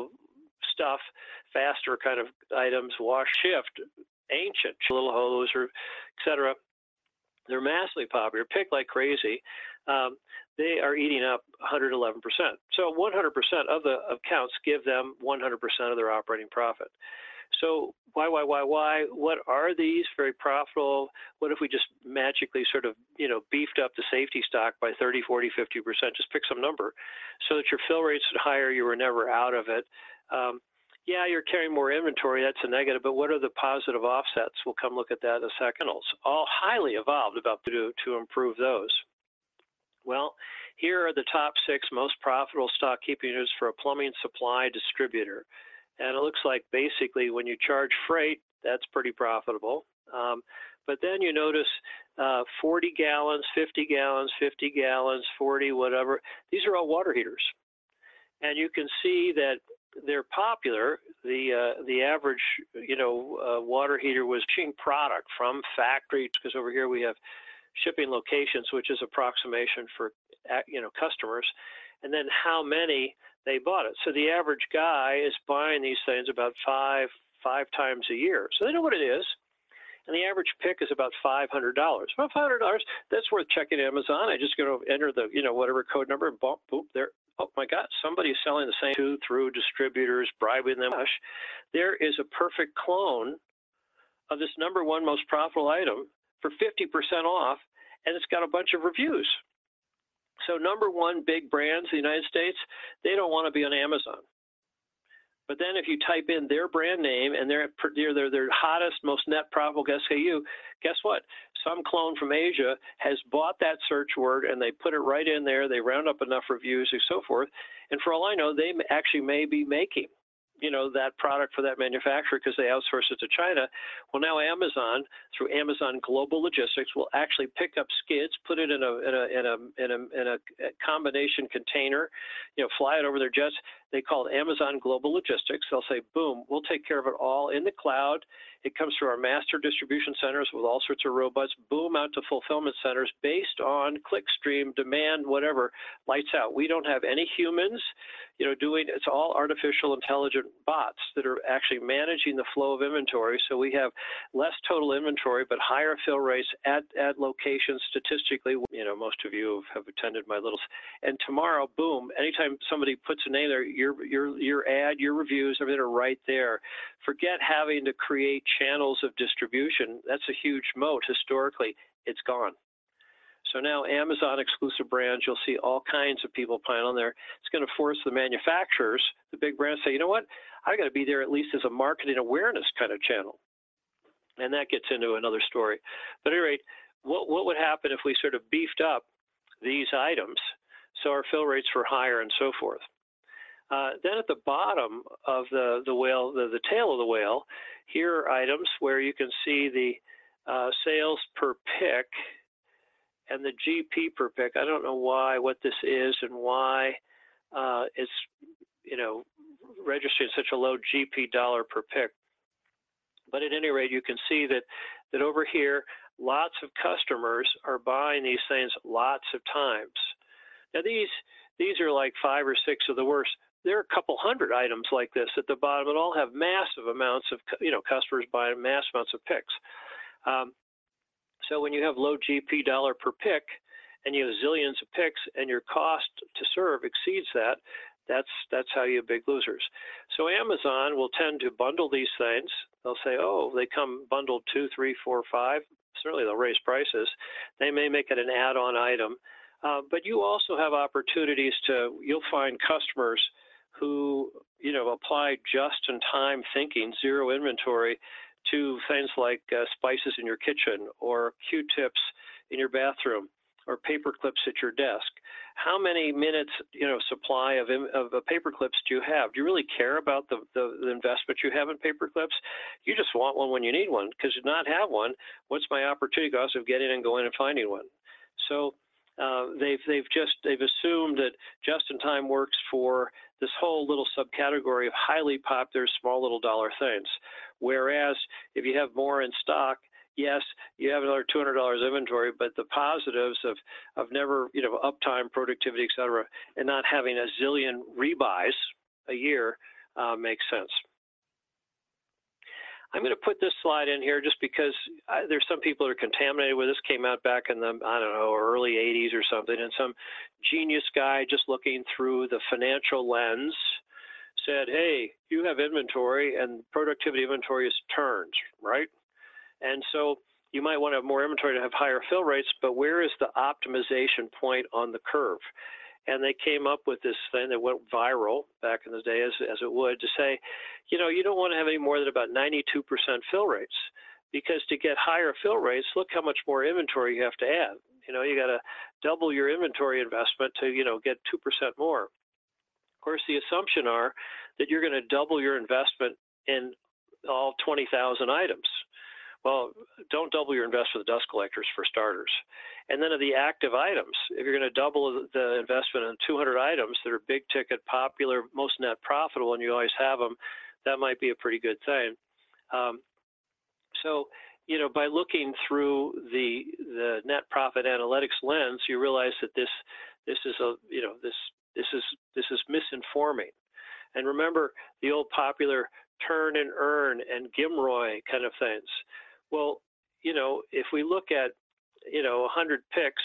[SPEAKER 1] stuff, faster kind of items, wash, shift, ancient, little hose, or et cetera, they're massively popular, pick like crazy. They are eating up 111%. So 100% of the accounts give them 100% of their operating profit. So why? What are these? Very profitable. What if we just magically sort of, beefed up the safety stock by 30, 40, 50%? Just pick some number so that your fill rates are higher, you were never out of it. Yeah, you're carrying more inventory. That's a negative, but what are the positive offsets? We'll come look at that in a second. All highly evolved about to improve those. Well, here are the top 6 most profitable stock keeping units for a plumbing supply distributor. And it looks like basically when you charge freight, that's pretty profitable. But then you notice 40 gallons, 50 gallons, 50 gallons, 40, whatever. These are all water heaters. And you can see that they're popular. The average, water heater was shipping product from factories, because over here we have shipping locations, which is approximation for, customers, and then how many they bought it. So the average guy is buying these things about five times a year. So they know what it is. And the average pick is about $500. About $500, that's worth checking Amazon. I just go to enter the, whatever code number and boom, there. Oh my God, somebody's selling the same through distributors, bribing them. There is a perfect clone of this number 1 most profitable item for 50% off, and it's got a bunch of reviews. So number 1 big brands in the United States, they don't want to be on Amazon. But then if you type in their brand name and their hottest, most net profitable SKU, guess what? Some clone from Asia has bought that search word and they put it right in there. They round up enough reviews and so forth. And for all I know, they actually may be making, that product for that manufacturer because they outsource it to China. Well, now Amazon, through Amazon Global Logistics, will actually pick up skids, put it in a combination container, fly it over their jets. They call it Amazon Global Logistics. They'll say, boom, we'll take care of it all in the cloud. It comes through our master distribution centers with all sorts of robots, boom, out to fulfillment centers based on clickstream, demand, whatever, lights out. We don't have any humans, it's all artificial intelligent bots that are actually managing the flow of inventory. So we have less total inventory, but higher fill rates at locations statistically. Most of you have attended my little, and tomorrow, boom, anytime somebody puts a name there, your ad, your reviews, everything are right there. Forget having to create channels of distribution. That's a huge moat. Historically, it's gone. So now Amazon exclusive brands, you'll see all kinds of people planning on there. It's going to force the manufacturers, the big brands, say, you know what, I got to be there at least as a marketing awareness kind of channel. And that gets into another story. But at any rate, what would happen if we sort of beefed up these items so our fill rates were higher and so forth? Then at the bottom of the whale, the tail of the whale, here are items where you can see sales per pick and the GP per pick. I don't know what this is and why it's, registering such a low GP dollar per pick. But at any rate, you can see that over here, lots of customers are buying these things lots of times. Now these are like 5 or 6 of the worst. There are a couple hundred items like this at the bottom that all have massive amounts of, customers buying mass amounts of picks. So when you have low GP dollar per pick and you have zillions of picks and your cost to serve exceeds that, that's how you have big losers. So Amazon will tend to bundle these things. They'll say, oh, they come bundled 2, 3, 4, 5. Certainly they'll raise prices. They may make it an add-on item. But you also have opportunities you'll find customers who, apply just-in-time thinking, zero inventory, to things like spices in your kitchen or Q-tips in your bathroom or paper clips at your desk. How many minutes, supply of paper clips do you have? Do you really care about the investment you have in paper clips? You just want one when you need one, because to not have one, what's my opportunity cost of getting and going and finding one? So they've assumed that just-in-time works for this whole little subcategory of highly popular small little dollar things. Whereas if you have more in stock, yes, you have another $200 inventory, but the positives of never, uptime, productivity, et cetera, and not having a zillion rebuys a year makes sense. I'm going to put this slide in here just because there's some people that are contaminated with this. Came out back in the, early 80s or something, and some genius guy just looking through the financial lens said, hey, you have inventory, and productivity inventory is turns, right? And so you might want to have more inventory to have higher fill rates, but where is the optimization point on the curve? And they came up with this thing that went viral back in the day, as it would, to say, you don't want to have any more than about 92% fill rates, because to get higher fill rates, look how much more inventory you have to add. You got to double your inventory investment to, get 2% more. Of course, the assumption are that you're going to double your investment in all 20,000 items. Well, don't double your investment with dust collectors for starters. And then of the active items, if you're going to double the investment in 200 items that are big ticket, popular, most net profitable, and you always have them, that might be a pretty good thing. So, by looking through the net profit analytics lens, you realize that this is misinforming. And remember the old popular turn and earn and Gimroy kind of things. Well, if we look at, 100 picks,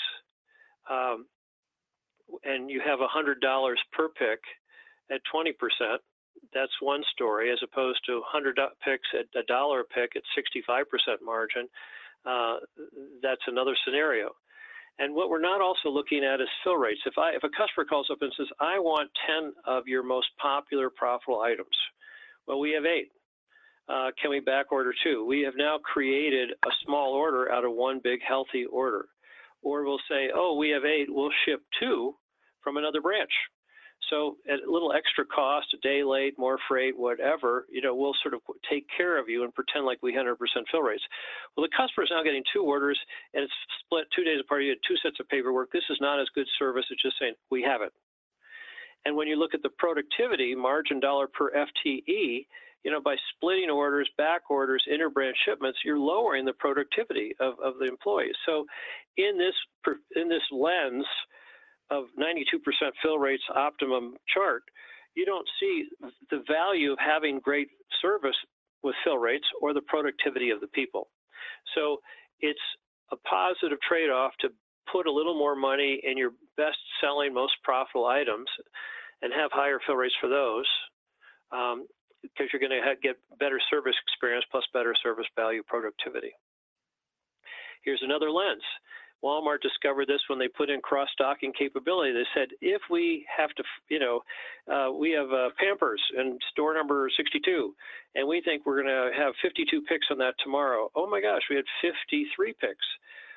[SPEAKER 1] and you have $100 per pick at 20%, that's one story, as opposed to 100 picks at $1 a pick at 65% margin. That's another scenario. And what we're not also looking at is fill rates. If a customer calls up and says, I want 10 of your most popular profitable items. Well, we have 8. Can we back order 2? We have now created a small order out of one big healthy order. Or we'll say, oh, we have 8, we'll ship 2 from another branch. So at a little extra cost, a day late, more freight, whatever, we'll sort of take care of you and pretend like we 100% fill rates. Well, the customer is now getting 2 orders, and it's split 2 days apart. You get 2 sets of paperwork. This is not as good service. It's just saying, we have it. And when you look at the productivity, margin dollar per FTE, by splitting orders, back orders, interbranch shipments, you're lowering the productivity of the employees. So in this lens of 92% fill rates optimum chart, you don't see the value of having great service with fill rates or the productivity of the people. So it's a positive trade-off to put a little more money in your best-selling, most profitable items and have higher fill rates for those, because you're going to get better service experience plus better service value productivity. Here's another lens. Walmart discovered this when they put in cross-docking capability. They said, if we have to, we have Pampers in store number 62, and we think we're going to have 52 picks on that tomorrow. Oh my gosh, we had 53 picks.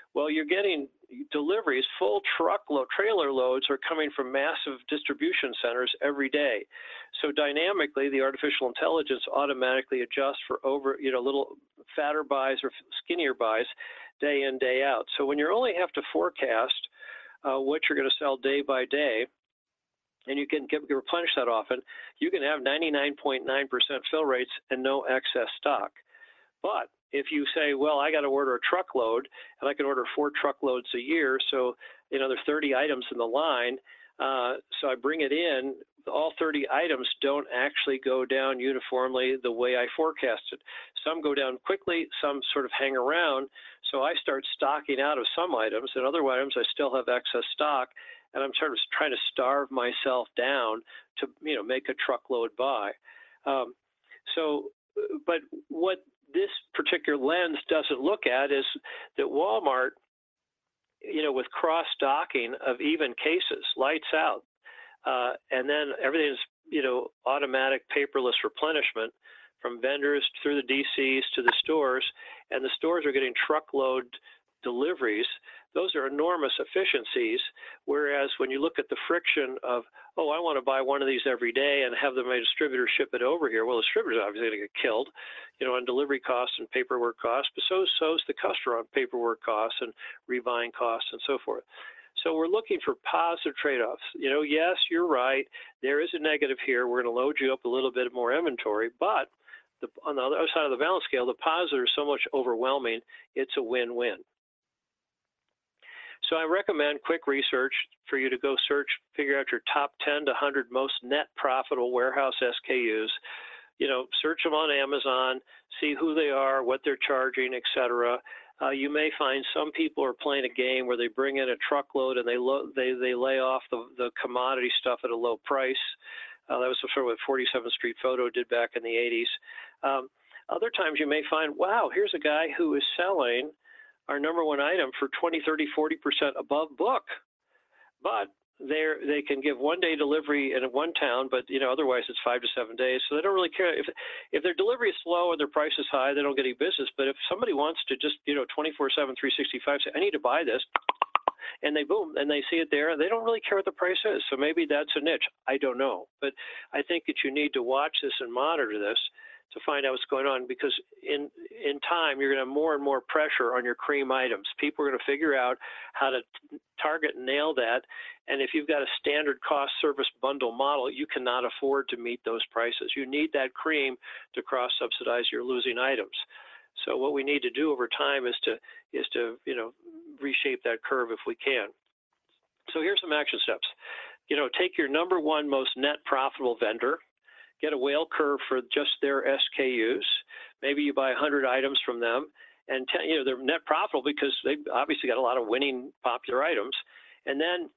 [SPEAKER 1] Well, you're getting deliveries, full truckload, trailer loads are coming from massive distribution centers every day. So dynamically, the artificial intelligence automatically adjusts for little fatter buys or skinnier buys day in, day out. So when you only have to forecast what you're going to sell day by day, and you can replenish that often, you can have 99.9% fill rates and no excess stock. But if you say, well, I got to order a truckload, and I can order 4 truckloads a year, so there's 30 items in the line, so I bring it in, all 30 items don't actually go down uniformly the way I forecasted. Some go down quickly, some sort of hang around, so I start stocking out of some items, and other items I still have excess stock, and I'm sort of trying to starve myself down to make a truckload buy. But what this particular lens doesn't look at is that Walmart, with cross-stocking of even cases, lights out, and then everything's, automatic paperless replenishment from vendors through the DCs to the stores, and the stores are getting truckload deliveries. Those are enormous efficiencies, whereas when you look at the friction of, oh, I want to buy one of these every day and have my distributor ship it over here, well, the distributor's obviously going to get killed, on delivery costs and paperwork costs, but so's the customer on paperwork costs and rebuying costs and so forth. So we're looking for positive trade-offs. Yes, you're right. There is a negative here. We're going to load you up a little bit more inventory, but on the other side of the balance scale, the positive is so much overwhelming, it's a win-win. So I recommend quick research for you to go figure out your top 10 to 100 most net profitable warehouse SKUs. Search them on Amazon, see who they are, what they're charging, etc. You may find some people are playing a game where they bring in a truckload and they lay off the commodity stuff at a low price. That was sort of what 47th Street Photo did back in the 80s. Other times you may find, wow, here's a guy who is selling our number one item for 20, 30, 40% above book. But they can give one-day delivery in one town, but otherwise it's 5 to 7 days. So they don't really care if their delivery is slow and their price is high. They don't get any business. But if somebody wants to just 24/7, 365 say, I need to buy this, and they see it there, and they don't really care what the price is. So maybe that's a niche. I don't know, but I think that you need to watch this and monitor this to find out what's going on, because in time you're going to have more and more pressure on your cream items. People are going to figure out how to target and nail that, and if you've got a standard cost service bundle model, you cannot afford to meet those prices. You need that cream to cross-subsidize your losing items. So what we need to do over time is to reshape that curve if we can. So here's some action steps. Take your number one most net profitable vendor, get a whale curve for just their SKUs. Maybe you buy 100 items from them, and they're net profitable because they've obviously got a lot of winning popular items. And then,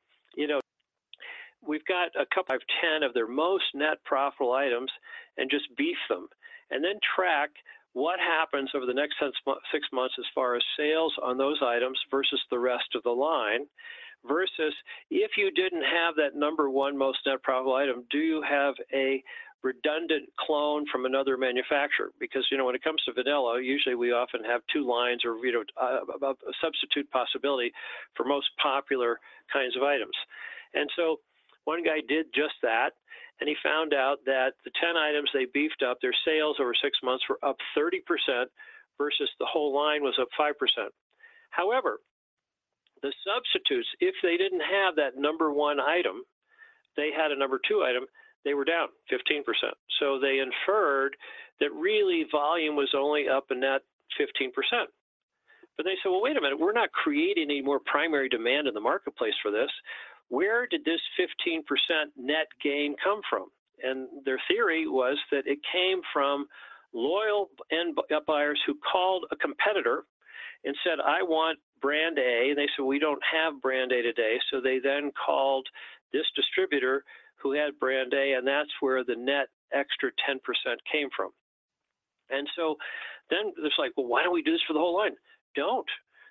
[SPEAKER 1] we've got a couple of 10 of their most net profitable items and just beef them. And then track what happens over the next 6 months as far as sales on those items versus the rest of the line. Versus if you didn't have that number one most net profitable item, do you have a redundant clone from another manufacturer? Because when it comes to vanilla, usually we often have 2 lines or a substitute possibility for most popular kinds of items. And so one guy did just that, and he found out that the 10 items they beefed up, their sales over 6 months were up 30% versus the whole line was up 5%. However, the substitutes, if they didn't have that number one item, they had a number 2 item, they were down 15%. So they inferred that really volume was only up a net 15%. But they said, well, wait a minute, we're not creating any more primary demand in the marketplace for this. Where did this 15% net gain come from? And their theory was that it came from loyal end buyers who called a competitor and said, I want brand A. And they said, we don't have brand A today. So they then called this distributor who had brand A, and that's where the net extra 10% came from. And so then it's like, well, why don't we do this for the whole line? Don't.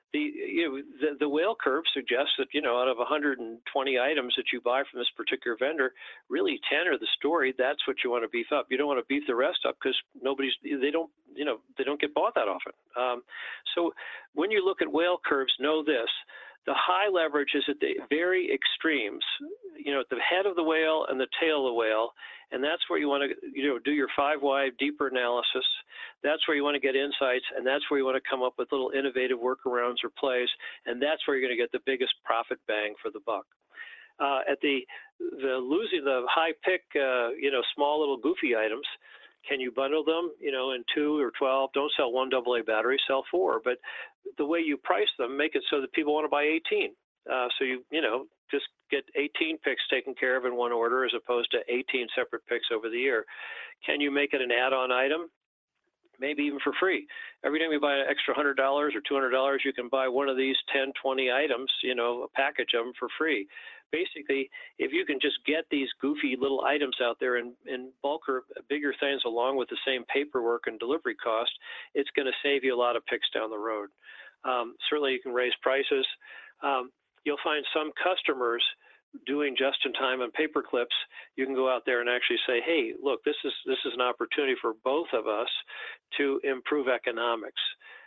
[SPEAKER 1] The whale curve suggests that, out of 120 items that you buy from this particular vendor, really 10 are the story. That's what you want to beef up. You don't want to beef the rest up because they don't get bought that often. So when you look at whale curves, know this. The high leverage is at the very extremes, at the head of the whale and the tail of the whale, and that's where you want to, do your 5-why deeper analysis. That's where you want to get insights, and that's where you want to come up with little innovative workarounds or plays, and that's where you're going to get the biggest profit bang for the buck. At the losing the high pick, small little goofy items, can you bundle them, in 2 or 12? Don't sell 1 AA battery, sell 4. But the way you price them, make it so that people want to buy 18. So you just get 18 picks taken care of in one order as opposed to 18 separate picks over the year. Can you make it an add-on item? Maybe even for free. Every time you buy an extra $100 or $200, you can buy one of these 10, 20 items, a package of them for free. Basically, if you can just get these goofy little items out there in bulk or bigger things along with the same paperwork and delivery cost, it's going to save you a lot of picks down the road. Certainly, you can raise prices. You'll find some customers doing just-in-time and paper clips. You can go out there and actually say, hey, look, this is an opportunity for both of us to improve economics.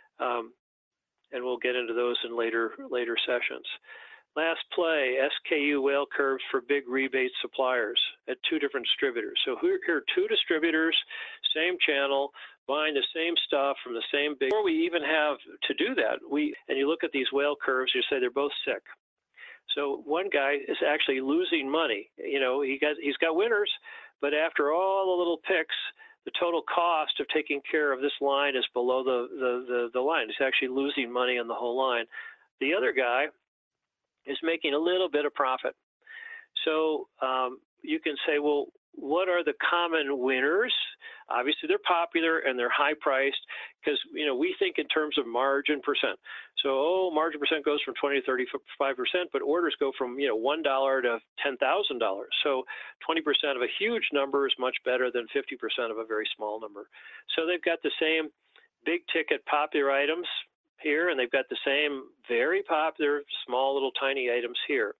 [SPEAKER 1] And we'll get into those in later sessions. Last play, SKU whale curves for big rebate suppliers at 2 different distributors. So here are 2 distributors, same channel, buying the same stuff from the same big. Before we even have to do that, and you look at these whale curves, you say they're both sick. So one guy is actually losing money. He's got winners, but after all the little picks, the total cost of taking care of this line is below the line. He's actually losing money on the whole line. The other guy is making a little bit of profit. So you can say, well, what are the common winners? Obviously, they're popular and they're high priced because we think in terms of margin percent. So margin percent goes from 20 to 35%, but orders go from $1 to $10,000. So 20% of a huge number is much better than 50% of a very small number. So they've got the same big ticket popular items here, and they've got the same very popular small little tiny items here.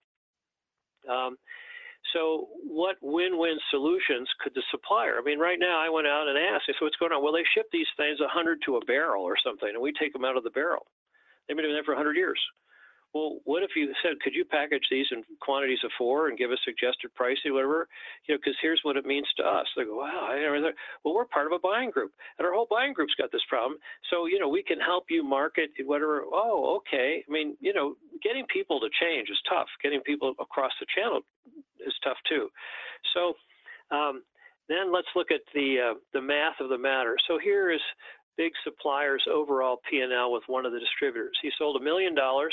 [SPEAKER 1] So what win-win solutions could the supplier? I mean, right now I went out and asked, so what's going on? Well, they ship these things 100 to a barrel or something, and we take them out of the barrel. They've been doing that for 100 years. Well, what if you said, could you package these in quantities of 4 and give us suggested pricing, whatever? Because here's what it means to us. They go, wow, I never thought. Well, we're part of a buying group, and our whole buying group's got this problem. So, we can help you market whatever. Oh, okay. I mean, getting people to change is tough. Getting people across the channel is tough too. So then let's look at the math of the matter. So here is big supplier's overall P&L with one of the distributors. He sold $1 million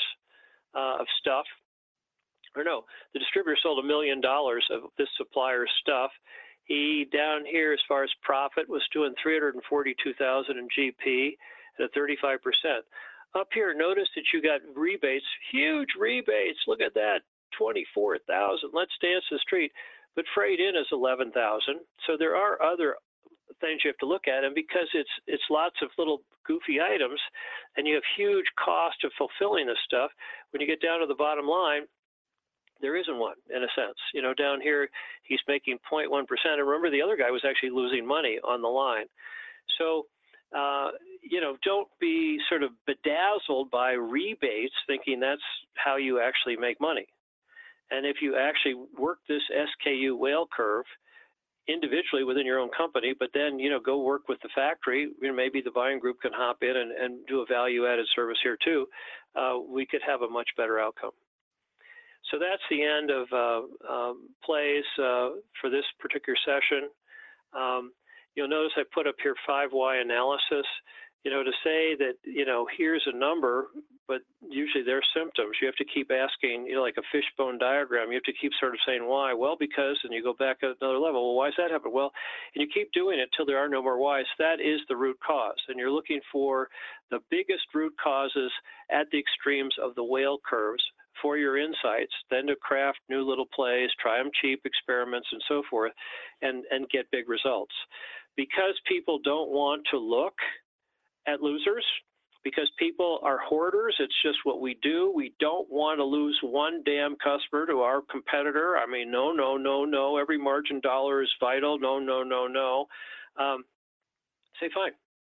[SPEAKER 1] of stuff, or no, the distributor sold $1 million of this supplier's stuff. He down here, as far as profit, was doing $342,000 in GP at a 35%. Up here, notice that you got rebates, huge rebates. Look at that, 24,000. Let's dance the street. But freight in is 11,000. So there are other things you have to look at, and because it's lots of little goofy items, and you have huge cost of fulfilling this stuff, when you get down to the bottom line, there isn't one, in a sense. Down here, he's making 0.1%. And remember, the other guy was actually losing money on the line. So, don't be sort of bedazzled by rebates thinking that's how you actually make money. And if you actually work this SKU whale curve individually within your own company, but then, go work with the factory, maybe the buying group can hop in and do a value-added service here too, we could have a much better outcome. So that's the end of plays for this particular session. You'll notice I put up here 5-why analysis, to say that, here's a number, but usually they're symptoms. You have to keep asking, like a fishbone diagram, you have to keep sort of saying why. Well, because, and you go back at another level. Well, why does that happen? Well, and you keep doing it till there are no more whys. That is the root cause. And you're looking for the biggest root causes at the extremes of the whale curves for your insights, then to craft new little plays, try them cheap experiments and so forth, and get big results. Because people don't want to look at losers, because people are hoarders, it's just what we do. We don't want to lose one damn customer to our competitor. I mean, no. Every margin dollar is vital. No. Say, fine.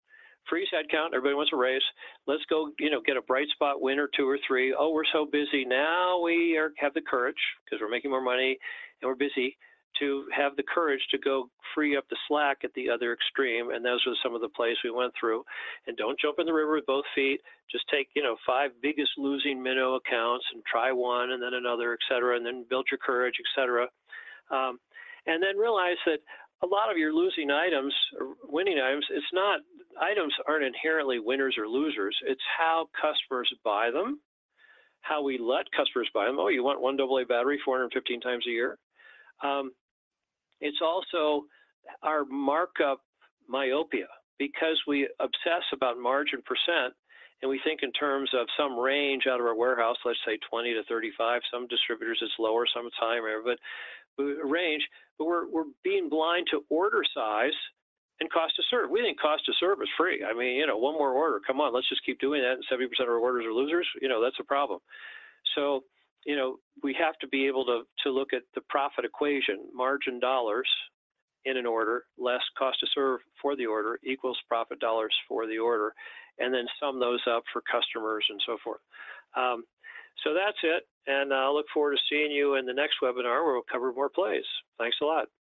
[SPEAKER 1] freeze headcount. Everybody wants a raise. Let's go, get a bright spot win or 2 or 3. Oh, we're so busy. Now we have the courage, because we're making more money and we're busy, to have the courage to go free up the slack at the other extreme. And those were some of the plays we went through. And don't jump in the river with both feet. Just take, 5 biggest losing minnow accounts and try one and then another, et cetera, and then build your courage, et cetera. And then realize that a lot of your losing items or winning items, items aren't inherently winners or losers. It's how customers buy them, how we let customers buy them. Oh, you want one AA battery 415 times a year? It's also our markup myopia, because we obsess about margin percent and we think in terms of some range out of our warehouse, let's say 20 to 35. Some distributors it's lower, some it's higher, but range. But we're being blind to order size and cost to serve. We think cost to serve is free. I mean, one more order. Come on, let's just keep doing that. And 70% of our orders are losers. That's a problem. So, we have to be able to look at the profit equation. Margin dollars in an order less cost to serve for the order equals profit dollars for the order, and then sum those up for customers and so forth. So that's it, and I'll look forward to seeing you in the next webinar where we'll cover more plays. Thanks a lot.